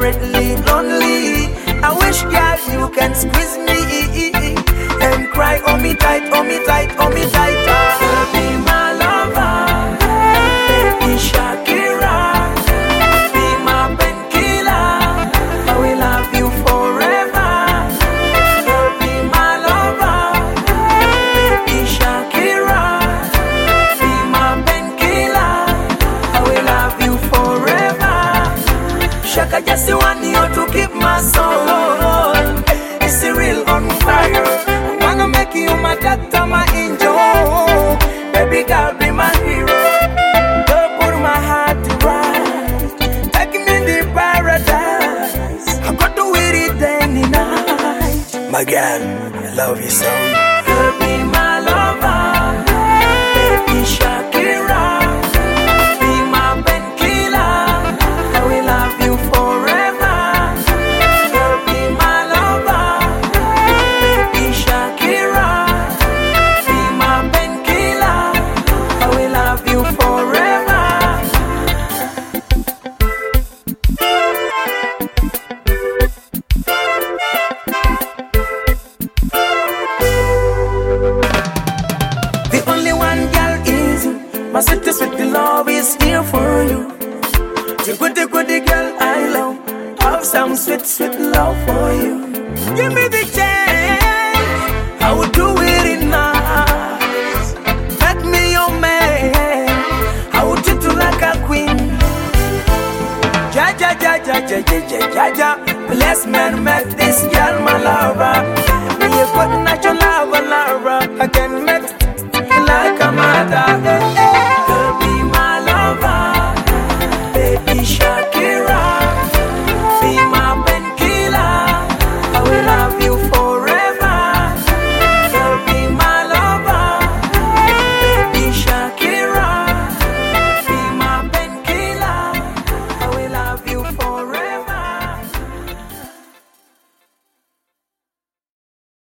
desperately lonely. I wish, girl, you can squeeze me and cry, hold me tight, hold me tight, hold me tight. Girl, be my lover, baby Shakira, be my painkiller. I will love you forever. Girl, be my lover, baby Shakira, be my painkiller. I will love you forever. Shaka just want you to keep my soul. It's real on fire. I wanna make you my doctor, my angel. Baby girl, be my hero. Girl, put my heart to right. Take me to paradise. I got to with it any night. My girl, I love you so. Girl, be my lover, baby Shakira, be my painkiller. I will love you forever. Girl, be my lover, baby Shakira, be my painkiller. I will love you forever. The only one girl is you. My sweet, sweet love is here for you. The good girl I love. Have some sweet, sweet love for you. Give me the chance, I will do it enough. Make me your man, I will treat you like a queen. Ja ja ja ja ja ja ja ja ja. Bless man, make this girl my lover. Me a good natural lover, lover. I can make like a mother.